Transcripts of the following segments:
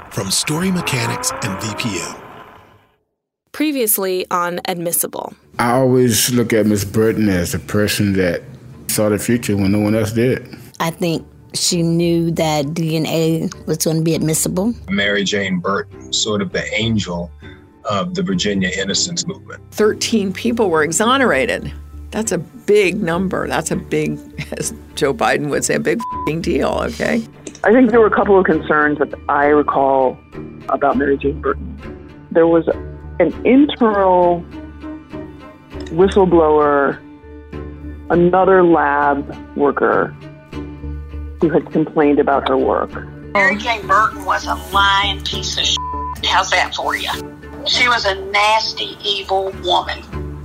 from Story Mechanics and VPM. Previously on Admissible. I always look at Miss Burton as a person that saw the future when no one else did. I think she knew that DNA was going to be admissible. Mary Jane Burton, sort of the angel of the Virginia Innocence Movement. 13 people were exonerated. That's a big number. That's a big, as Joe Biden would say, a big f***ing deal, okay? I think there were a couple of concerns that I recall about Mary Jane Burton. There was an internal whistleblower, another lab worker who had complained about her work. Mary Jane Burton was a lying piece of shit. How's that for you? She was a nasty, evil woman.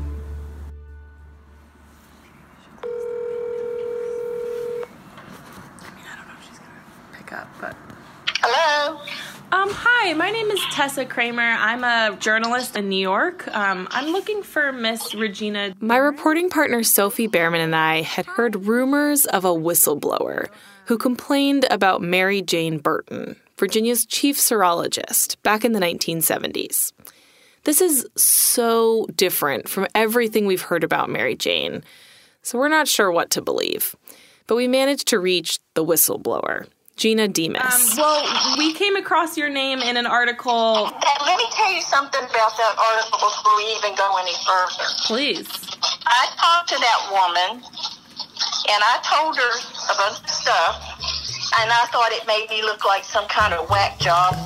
Hello? Hi, my name is Tessa Kramer. I'm a journalist in New York. I'm looking for Miss Regina. My reporting partner Sophie Behrman and I had heard rumors of a whistleblower who complained about Mary Jane Burton, Virginia's chief serologist, back in the 1970s. This is so different from everything we've heard about Mary Jane, so we're not sure what to believe. But we managed to reach the whistleblower, Gina Demas. Well, we came across your name in an article. Let me tell you something about that article before we even go any further. Please. I talked to that woman, and I told her about stuff, and I thought it made me look like some kind of whack job.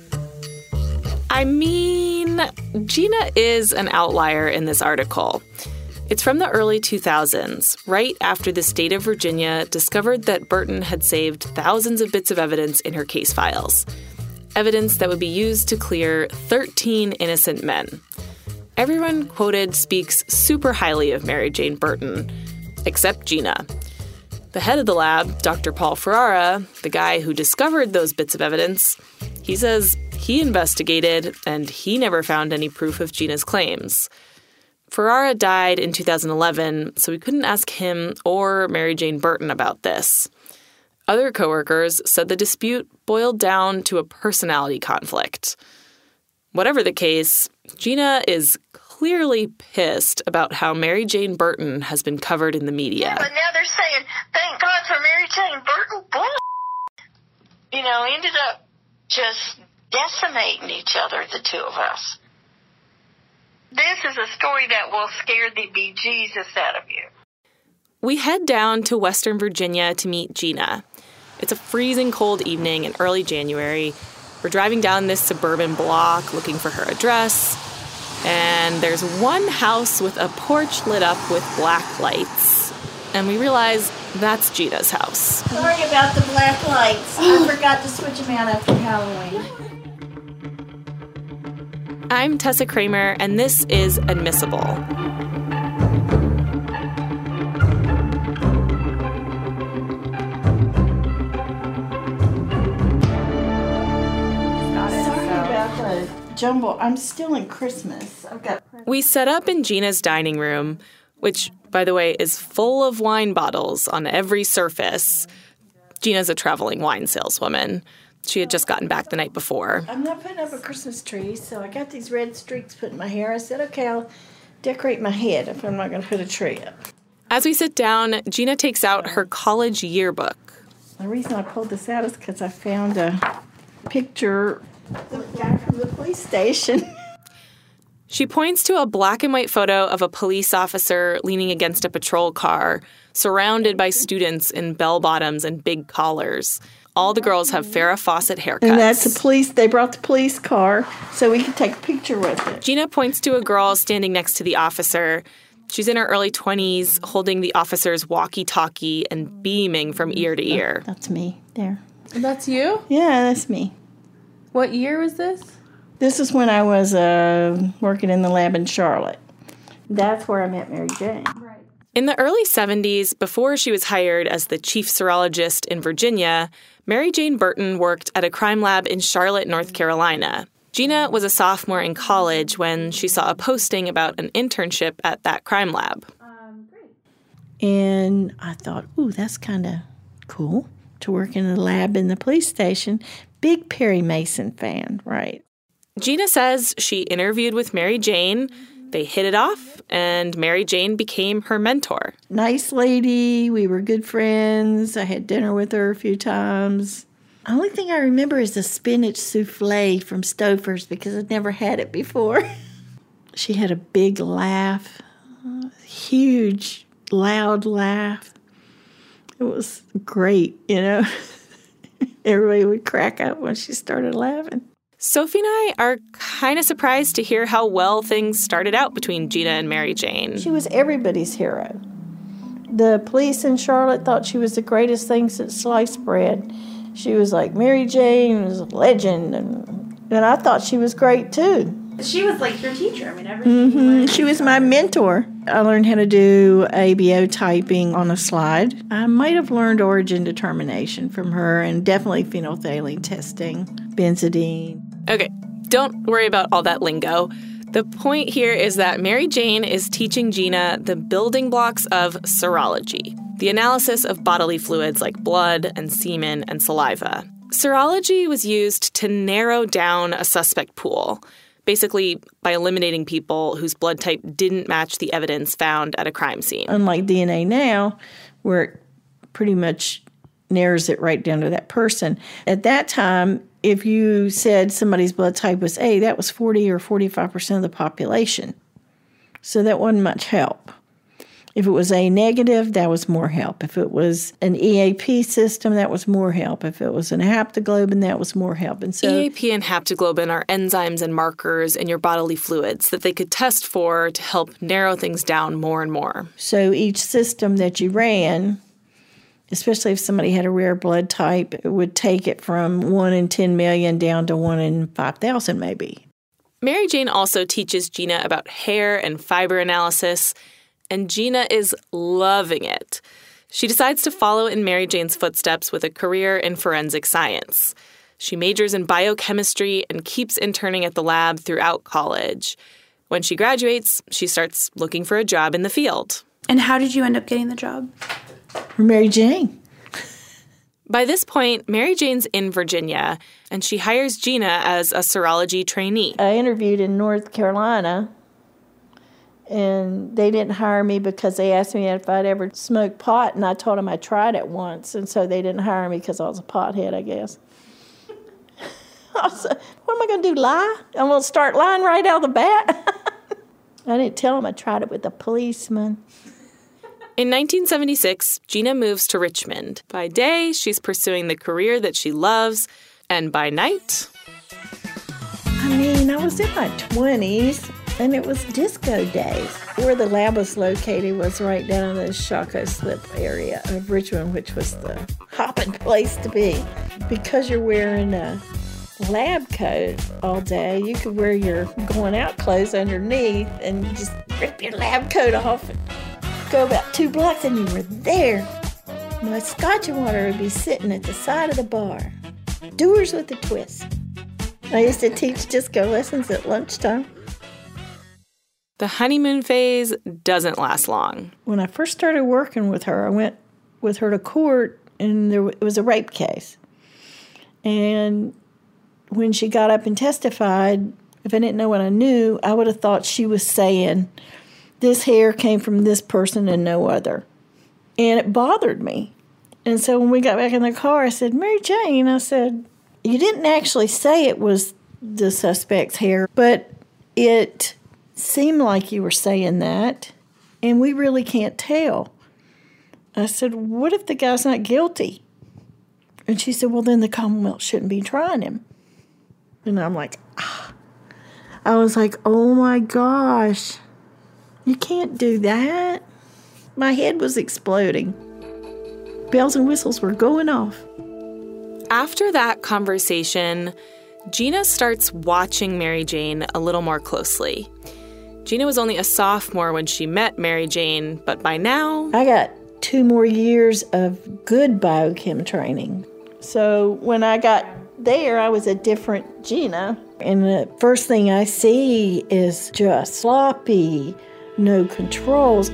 I mean, Gina is an outlier in this article. It's from the early 2000s, right after the state of Virginia discovered that Burton had saved thousands of bits of evidence in her case files. Evidence that would be used to clear 13 innocent men. Everyone quoted speaks super highly of Mary Jane Burton, except Gina. The head of the lab, Dr. Paul Ferrara, the guy who discovered those bits of evidence, he says he investigated and he never found any proof of Gina's claims. Ferrara died in 2011, so we couldn't ask him or Mary Jane Burton about this. Other coworkers said the dispute boiled down to a personality conflict. Whatever the case, Gina is clearly pissed about how Mary Jane Burton has been covered in the media. Yeah, but now they're saying, thank God for Mary Jane Burton. Bull. Ended up just decimating each other, the two of us. This is a story that will scare the bejesus out of you. We head down to Western Virginia to meet Gina. It's a freezing cold evening in early January. We're driving down this suburban block looking for her address. And there's one house with a porch lit up with black lights. And we realize that's Gina's house. Sorry about the black lights. I forgot to switch them out after Halloween. I'm Tessa Kramer, and this is Admissible. Sorry about the jumble. I'm still in Christmas. We set up in Gina's dining room, which, by the way, is full of wine bottles on every surface. Gina's a traveling wine saleswoman. She had just gotten back the night before. I'm not putting up a Christmas tree, so I got these red streaks put in my hair. I said, okay, I'll decorate my head if I'm not going to put a tree up. As we sit down, Gina takes out her college yearbook. The reason I pulled this out is because I found a picture of the guy from the police station. She points to a black and white photo of a police officer leaning against a patrol car, surrounded by students in bell-bottoms and big collars. All the girls have Farrah Fawcett haircuts. And that's the police. They brought the police car so we could take a picture with it. Gina points to a girl standing next to the officer. She's in her early 20s, holding the officer's walkie-talkie and beaming from ear to ear. That's me, there. That's you? Yeah, that's me. What year was this? This is when I was working in the lab in Charlotte. That's where I met Mary Jane. Right. In the early 70s, before she was hired as the chief serologist in Virginia, Mary Jane Burton worked at a crime lab in Charlotte, North Carolina. Gina was a sophomore in college when she saw a posting about an internship at that crime lab. And I thought, ooh, that's kind of cool to work in a lab in the police station. big Perry Mason fan, right? Gina says she interviewed with Mary Jane. They hit it off, and Mary Jane became her mentor. Nice lady. We were good friends. I had dinner with her a few times. The only thing I remember is the spinach souffle from Stouffer's because I'd never had it before. She had a big laugh, huge, loud laugh. It was great, you know. Everybody would crack up when she started laughing. Sophie and I are kind of surprised to hear how well things started out between Gina and Mary Jane. She was everybody's hero. The police in Charlotte thought she was the greatest thing since sliced bread. She was like, Mary Jane was a legend, and I thought she was great too. She was like your teacher. I mean, everything. She was my mentor. I learned how to do ABO typing on a slide. I might have learned origin determination from her, and definitely phenolphthalein testing, benzidine. Okay, don't worry about all that lingo. The point here is that Mary Jane is teaching Gina the building blocks of serology, the analysis of bodily fluids like blood and semen and saliva. Serology was used to narrow down a suspect pool, basically by eliminating people whose blood type didn't match the evidence found at a crime scene. Unlike DNA now, where it pretty much narrows it right down to that person. At that time, if you said somebody's blood type was A, that was 40 or 45% of the population. So that wasn't much help. If it was A negative, that was more help. If it was an EAP system, that was more help. If it was an haptoglobin, that was more help. And so EAP and haptoglobin are enzymes and markers in your bodily fluids that they could test for to help narrow things down more and more. So each system that you ran, especially if somebody had a rare blood type, it would take it from 1 in 10 million down to 1 in 5,000 maybe. Mary Jane also teaches Gina about hair and fiber analysis, and Gina is loving it. She decides to follow in Mary Jane's footsteps with a career in forensic science. She majors in biochemistry and keeps interning at the lab throughout college. When she graduates, she starts looking for a job in the field. And how did you end up getting the job? Mary Jane. By this point, Mary Jane's in Virginia, and she hires Gina as a serology trainee. I interviewed in North Carolina, and they didn't hire me because they asked me if I'd ever smoked pot, and I told them I tried it once, and so they didn't hire me because I was a pothead, I guess. I said, what am I going to do, lie? I'm going to start lying right out of the bat? I didn't tell them I tried it with a policeman. In 1976, Gina moves to Richmond. By day, she's pursuing the career that she loves, and by night... I was in my 20s, and it was disco days. Where the lab was located was right down in the Shockoe Slip area of Richmond, which was the hopping place to be. Because you're wearing a lab coat all day, you could wear your going out clothes underneath and just rip your lab coat off and go about 2 blocks and you were there. My scotch and water would be sitting at the side of the bar. Doers with a twist. I used to teach disco lessons at lunchtime. The honeymoon phase doesn't last long. When I first started working with her, I went with her to court, and it was a rape case. And when she got up and testified, if I didn't know what I knew, I would have thought she was saying, this hair came from this person and no other. And it bothered me. And so when we got back in the car, I said, Mary Jane, I said, you didn't actually say it was the suspect's hair, but it seemed like you were saying that, and we really can't tell. I said, what if the guy's not guilty? And she said, well, then the Commonwealth shouldn't be trying him. And I'm like, I was like, oh my gosh, you can't do that. My head was exploding. Bells and whistles were going off. After that conversation, Gina starts watching Mary Jane a little more closely. Gina was only a sophomore when she met Mary Jane, but by now... I got 2 more years of good biochem training. So when I got there, I was a different Gina. And the first thing I see is just sloppy, no controls.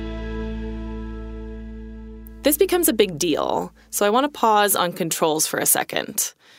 This becomes a big deal, so I want to pause on controls for a second.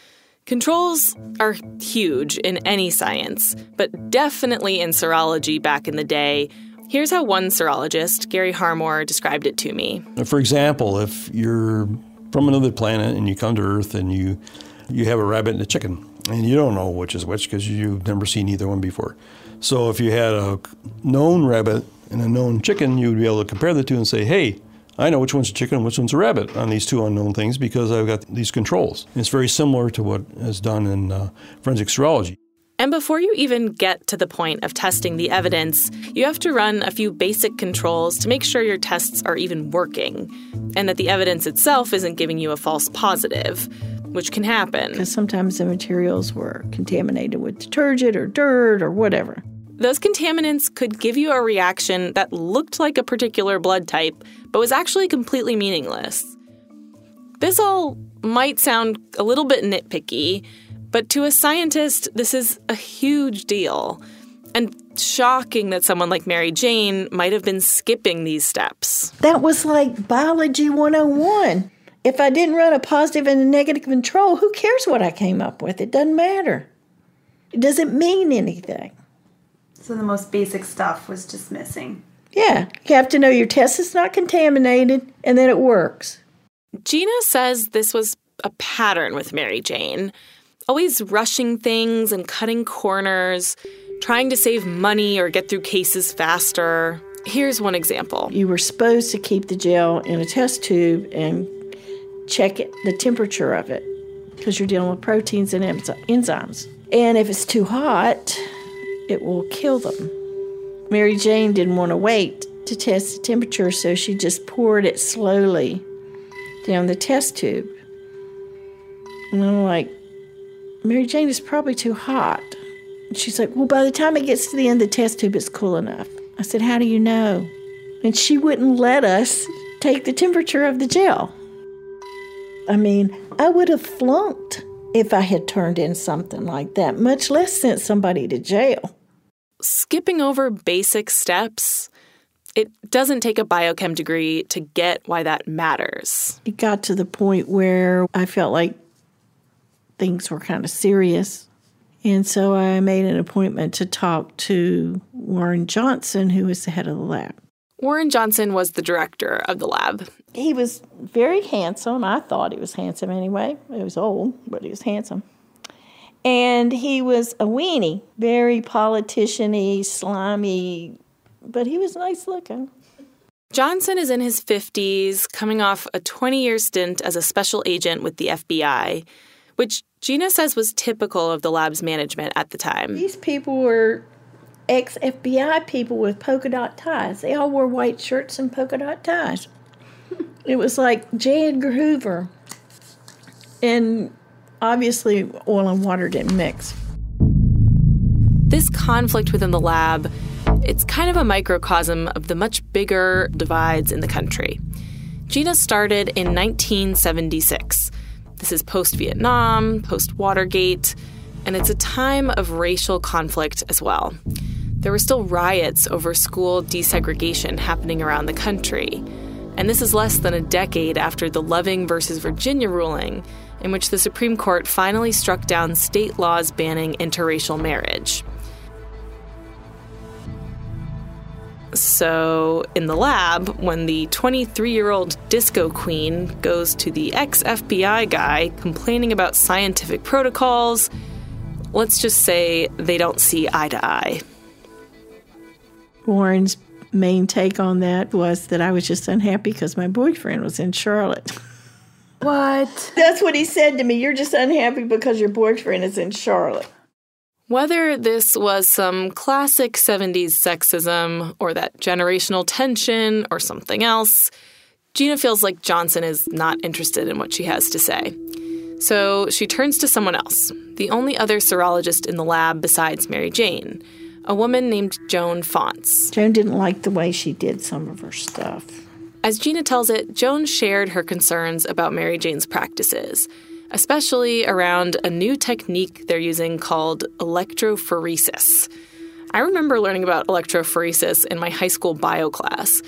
Controls are huge in any science, but definitely in serology back in the day. Here's how one serologist, Gary Harmore, described it to me. For example, if you're from another planet and you come to Earth and you have a rabbit and a chicken, and you don't know which is which because you've never seen either one before. So if you had a known rabbit and a known chicken, you would be able to compare the two and say, hey, I know which one's a chicken and which one's a rabbit on these two unknown things because I've got these controls. And it's very similar to what is done in forensic serology. And before you even get to the point of testing the evidence, you have to run a few basic controls to make sure your tests are even working and that the evidence itself isn't giving you a false positive, which can happen. Because sometimes the materials were contaminated with detergent or dirt or whatever. Those contaminants could give you a reaction that looked like a particular blood type, but was actually completely meaningless. This all might sound a little bit nitpicky, but to a scientist, this is a huge deal. And shocking that someone like Mary Jane might have been skipping these steps. That was like biology 101. If I didn't run a positive and a negative control, who cares what I came up with? It doesn't matter. It doesn't mean anything. So the most basic stuff was just missing. Yeah, you have to know your test is not contaminated and that it works. Gina says this was a pattern with Mary Jane, always rushing things and cutting corners, trying to save money or get through cases faster. Here's one example. You were supposed to keep the gel in a test tube and check the temperature of it because you're dealing with proteins and enzymes. And if it's too hot, it will kill them. Mary Jane didn't want to wait to test the temperature, so she just poured it slowly down the test tube. And I'm like, Mary Jane, is probably too hot. And she's like, well, by the time it gets to the end of the test tube, it's cool enough. I said, how do you know? And she wouldn't let us take the temperature of the gel. I mean, I would have flunked if I had turned in something like that, much less sent somebody to jail. Skipping over basic steps, it doesn't take a biochem degree to get why that matters. It got to the point where I felt like things were kind of serious. And so I made an appointment to talk to Warren Johnson, who was the head of the lab. Warren Johnson was the director of the lab. He was very handsome. I thought he was handsome anyway. He was old, but he was handsome. And he was a weenie, very politician-y, slimy, but he was nice looking. Johnson is in his 50s, coming off a 20-year stint as a special agent with the FBI, which Gina says was typical of the lab's management at the time. These people were ex-FBI people with polka dot ties. They all wore white shirts and polka dot ties. It was like J. Edgar Hoover. And obviously, oil and water didn't mix. This conflict within the lab, it's kind of a microcosm of the much bigger divides in the country. Gina started in 1976. This is post-Vietnam, post-Watergate, and it's a time of racial conflict as well. There were still riots over school desegregation happening around the country. And this is less than a decade after the Loving versus Virginia ruling, in which the Supreme Court finally struck down state laws banning interracial marriage. So, in the lab, when the 23-year-old disco queen goes to the ex-FBI guy complaining about scientific protocols, let's just say they don't see eye to eye. Warren's main take on that was that I was just unhappy because my boyfriend was in Charlotte. What? That's what he said to me. You're just unhappy because your boyfriend is in Charlotte. Whether this was some classic 70s sexism or that generational tension or something else, Gina feels like Johnson is not interested in what she has to say. So she turns to someone else, the only other serologist in the lab besides Mary Jane, a woman named Joan Fonts. Joan didn't like the way she did some of her stuff. As Gina tells it, Joan shared her concerns about Mary Jane's practices, especially around a new technique they're using called electrophoresis. I remember learning about electrophoresis in my high school bio class.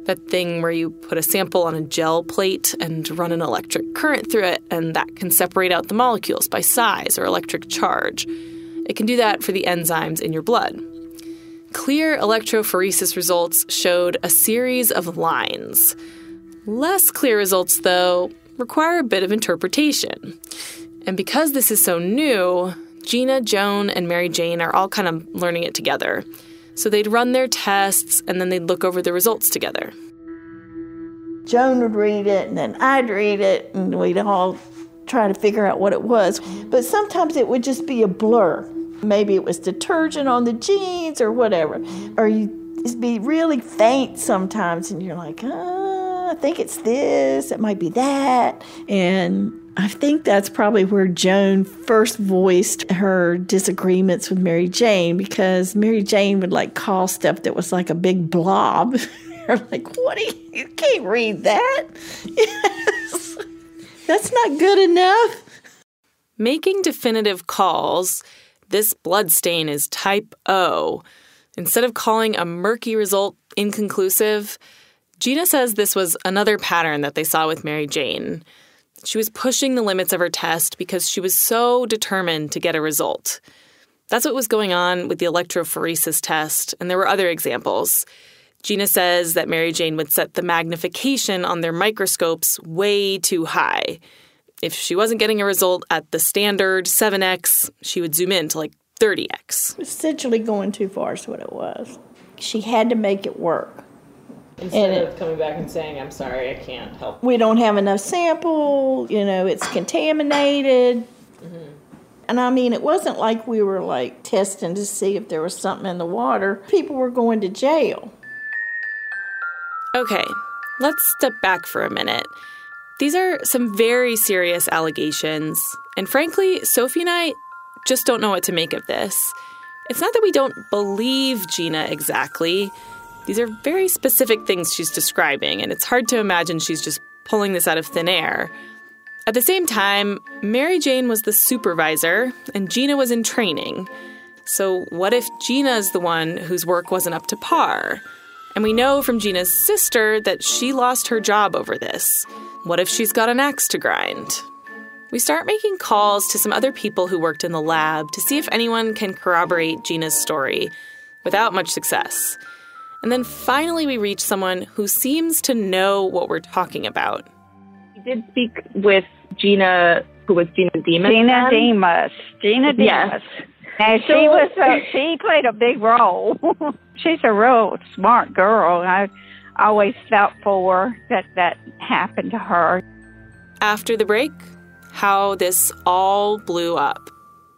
that thing where you put a sample on a gel plate and run an electric current through it, and that can separate out the molecules by size or electric charge. It can do that for the enzymes in your blood. Clear electrophoresis results showed a series of lines. Less clear results, though, require a bit of interpretation. And because this is so new, Gina, Joan, and Mary Jane are all kind of learning it together. So they'd run their tests, and then they'd look over the results together. Joan would read it, and then I'd read it, and we'd all try to figure out what it was. But sometimes it would just be a blur. Maybe it was detergent on the jeans or whatever. Or it'd be really faint sometimes, and you're like, I think it's this, it might be that. And I think that's probably where Joan first voiced her disagreements with Mary Jane, because Mary Jane would like call stuff that was like a big blob. You're like, what you can't read that. Yes. That's not good enough. Making definitive calls, this blood stain is type O. Instead of calling a murky result inconclusive, Gina says this was another pattern that they saw with Mary Jane. She was pushing the limits of her test because she was so determined to get a result. That's what was going on with the electrophoresis test, and there were other examples. Gina says that Mary Jane would set the magnification on their microscopes way too high. If she wasn't getting a result at the standard 7x, she would zoom in to like 30x. Essentially going too far is what it was. She had to make it work. Instead of coming back and saying, I'm sorry, I can't help. We don't have enough sample, it's contaminated. Mm-hmm. And I mean, it wasn't like we were like testing to see if there was something in the water. People were going to jail. Okay, let's step back for a minute. These are some very serious allegations. And frankly, Sophie and I just don't know what to make of this. It's not that we don't believe Gina exactly. These are very specific things she's describing, and it's hard to imagine she's just pulling this out of thin air. At the same time, Mary Jane was the supervisor, and Gina was in training. So what if Gina's the one whose work wasn't up to par? And we know from Gina's sister that she lost her job over this. What if she's got an axe to grind? We start making calls to some other people who worked in the lab to see if anyone can corroborate Gina's story, without much success. And then finally we reach someone who seems to know what we're talking about. We did speak with Gina, who was Gina Demas. Gina Demas. Yes. And she played a big role. She's a real smart girl. I always felt for her that happened to her. After the break, how this all blew up.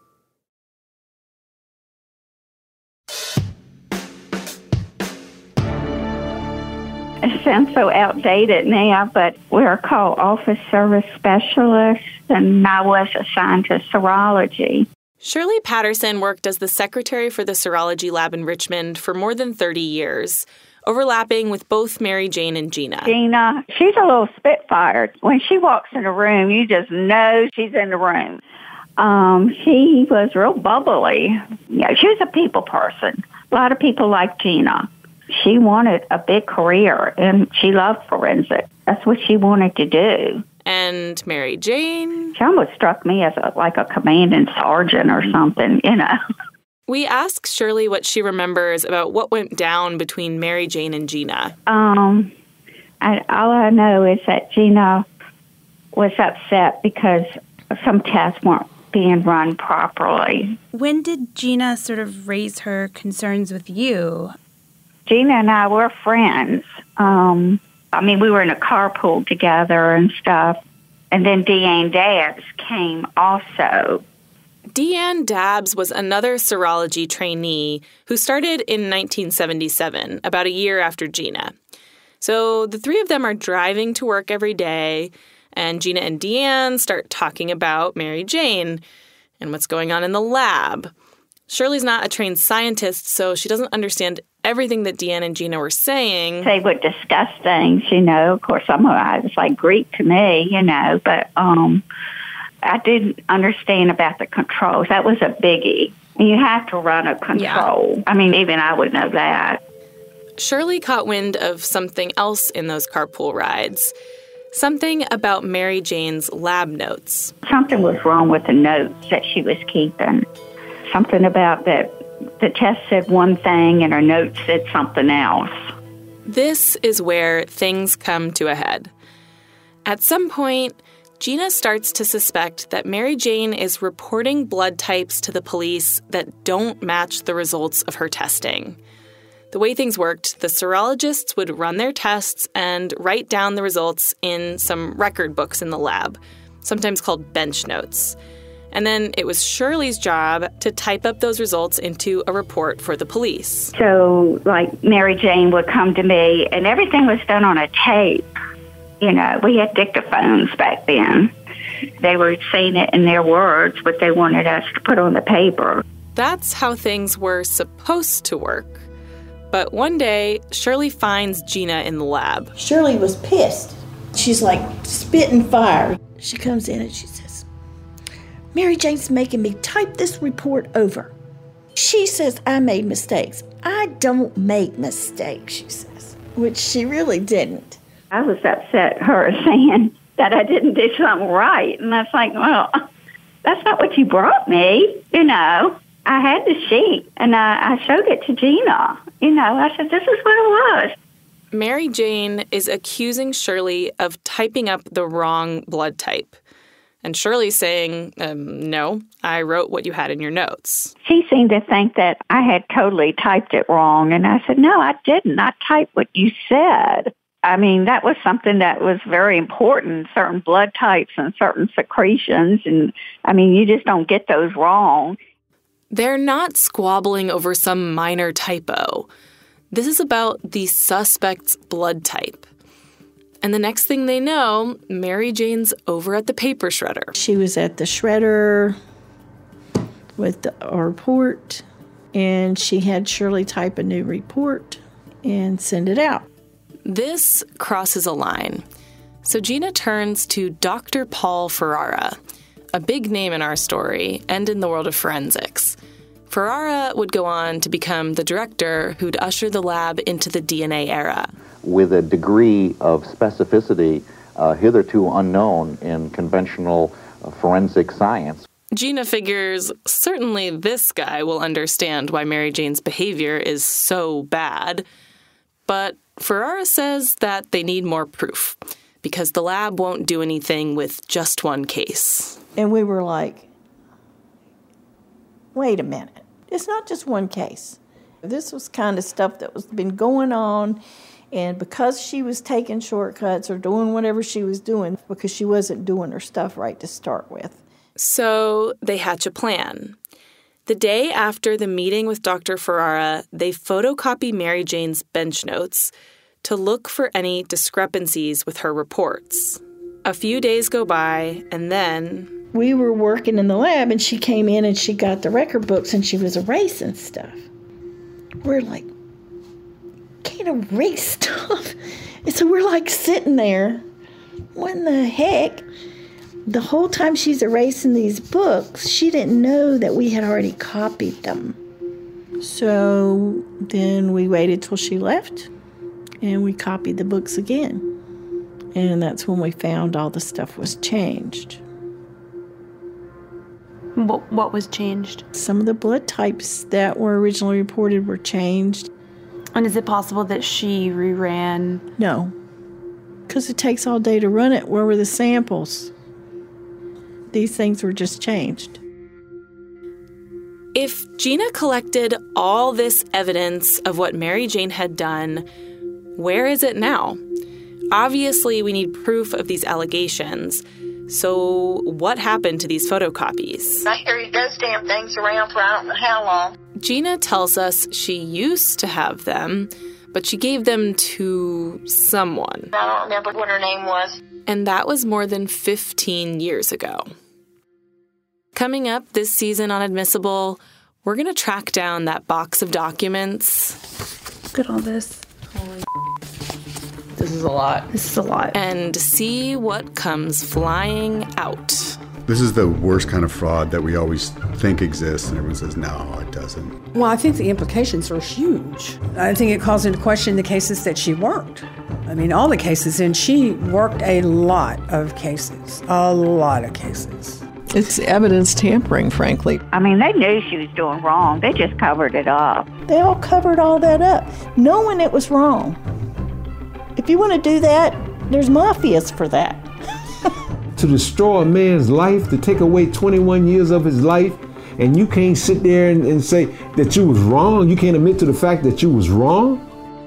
It sounds so outdated now, but we're called office service specialists, and I was assigned to serology. Shirley Patterson worked as the secretary for the serology lab in Richmond for more than 30 years, overlapping with both Mary Jane and Gina. Gina, she's a little spitfire. When she walks in a room, you just know she's in the room. She was real bubbly. Yeah, she was a people person. A lot of people like Gina. She wanted a big career, and she loved forensics. That's what she wanted to do. And Mary Jane? She almost struck me as a commanding sergeant or something, We asked Shirley what she remembers about what went down between Mary Jane and Gina. All I know is that Gina was upset because some tests weren't being run properly. When did Gina sort of raise her concerns with you? Gina and I were friends. We were in a carpool together and stuff. And then Deanne Dabbs came also. Deanne Dabbs was another serology trainee who started in 1977, about a year after Gina. So the three of them are driving to work every day, and Gina and Deanne start talking about Mary Jane and what's going on in the lab. Shirley's not a trained scientist, so she doesn't understand everything that Deanne and Gina were saying. They would discuss things, Of course, some of it was like Greek to me, but I didn't understand about the controls. That was a biggie. You have to run a control. Yeah. Even I would know that. Shirley caught wind of something else in those carpool rides. Something about Mary Jane's lab notes. Something was wrong with the notes that she was keeping. Something about that the test said one thing and her notes said something else. This is where things come to a head. At some point, Gina starts to suspect that Mary Jane is reporting blood types to the police that don't match the results of her testing. The way things worked, the serologists would run their tests and write down the results in some record books in the lab, sometimes called bench notes. And then it was Shirley's job to type up those results into a report for the police. So, like, Mary Jane would come to me, and everything was done on a tape. You know, we had dictaphones back then. They were saying it in their words, but they wanted us to put on the paper. That's how things were supposed to work. But one day, Shirley finds Gina in the lab. Shirley was pissed. She's like spitting fire. She comes in and she says, Mary Jane's making me type this report over. She says I made mistakes. I don't make mistakes, she says, which she really didn't. I was upset her saying that I didn't do something right. And I was like, well, that's not what you brought me, you know. I had the sheet, and I showed it to Gina. You know, I said, this is what it was. Mary Jane is accusing Shirley of typing up the wrong blood type. And Shirley's saying, no, I wrote what you had in your notes. She seemed to think that I had totally typed it wrong. And I said, no, I didn't. I typed what you said. I mean, that was something that was very important, certain blood types and certain secretions. And, I mean, you just don't get those wrong. They're not squabbling over some minor typo. This is about the suspect's blood type. And the next thing they know, Mary Jane's over at the paper shredder. She was at the shredder with our report, and she had Shirley type a new report and send it out. This crosses a line. So Gina turns to Dr. Paul Ferrara, a big name in our story and in the world of forensics. Ferrara would go on to become the director who'd usher the lab into the DNA era. With a degree of specificity hitherto unknown in conventional forensic science. Gina figures certainly this guy will understand why Mary Jane's behavior is so bad. But Ferrara says that they need more proof because the lab won't do anything with just one case. And we were like, wait a minute. It's not just one case. This was kind of stuff that was been going on, and because she was taking shortcuts or doing whatever she was doing, because she wasn't doing her stuff right to start with. So they hatch a plan. The day after the meeting with Dr. Ferrara, they photocopy Mary Jane's bench notes to look for any discrepancies with her reports. A few days go by, and then we were working in the lab, and she came in and she got the record books and she was erasing stuff. We're like, can't erase stuff. And so we're like sitting there, what in the heck? The whole time she's erasing these books, she didn't know that we had already copied them. So then we waited till she left and we copied the books again. And that's when we found all the stuff was changed. What was changed? Some of the blood types that were originally reported were changed. And is it possible that she reran? No, because it takes all day to run it. Where were the samples? These things were just changed. If Gina collected all this evidence of what Mary Jane had done, where is it now? Obviously, we need proof of these allegations. So what happened to these photocopies? I carried those damn things around for I don't know how long. Gina tells us she used to have them, but she gave them to someone. I don't remember what her name was. And that was more than 15 years ago. Coming up this season on Admissible, we're going to track down that box of documents. Look at all this. Holy This is a lot. This is a lot. And see what comes flying out. This is the worst kind of fraud that we always think exists, and everyone says, no, it doesn't. Well, I think the implications are huge. I think it calls into question the cases that she worked. I mean, all the cases, and she worked a lot of cases. It's evidence tampering, frankly. I mean, they knew she was doing wrong. They just covered it up. They all covered all that up, knowing it was wrong. If you want to do that, there's mafias for that. To destroy a man's life, to take away 21 years of his life, and you can't sit there and say that you was wrong. You can't admit to the fact that you was wrong.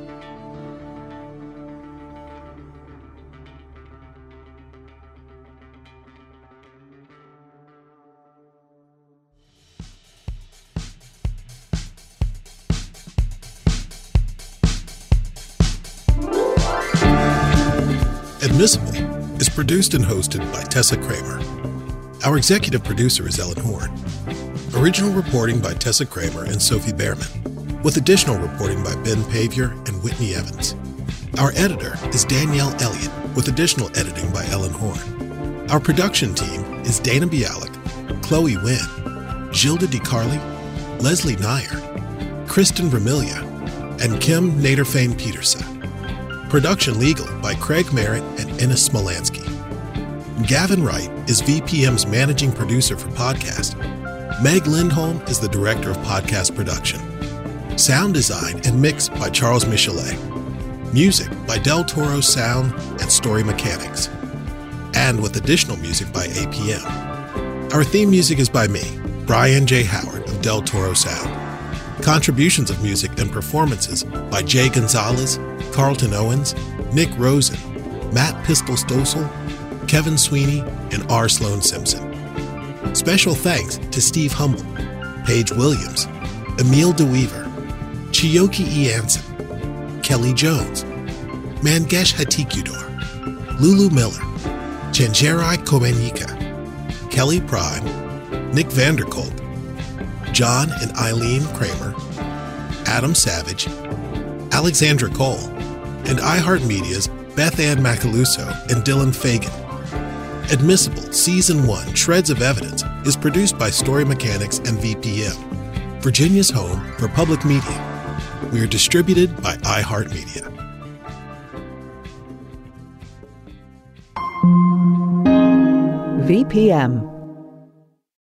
Admissible is produced and hosted by Tessa Kramer. Our executive producer is Ellen Horn. Original reporting by Tessa Kramer and Sophie Behrman, with additional reporting by Ben Pavier and Whitney Evans. Our editor is Danielle Elliott, with additional editing by Ellen Horn. Our production team is Dana Bialik, Chloe Wynn, Gilda DiCarli, Leslie Nyer, Kristen Vermilia, and Kim Naderfane-Peterson. Production legal by Craig Merritt and Ennis Smolansky. Gavin Wright is VPM's managing producer for podcast. Meg Lindholm is the director of podcast production. Sound design and mix by Charles Michelet. Music by Del Toro Sound and Story Mechanics. And with additional music by APM. Our theme music is by me, Brian J. Howard of Del Toro Sound. Contributions of music and performances by Jay Gonzalez, Carlton Owens, Nick Rosen, Matt Pistol-Stossel, Kevin Sweeney, and R. Sloan Simpson. Special thanks to Steve Humble, Paige Williams, Emil DeWeaver, Chiyoki E. Anson, Kelly Jones, Mangesh Hatikudor, Lulu Miller, Chenjerai Komenika, Kelly Prime, Nick Vanderkolk, John and Eileen Kramer, Adam Savage, Alexandra Cole, and iHeartMedia's Beth Ann Macaluso and Dylan Fagan. Admissible Season 1 Shreds of Evidence is produced by Story Mechanics and VPM, Virginia's home for public media. We are distributed by iHeartMedia. VPM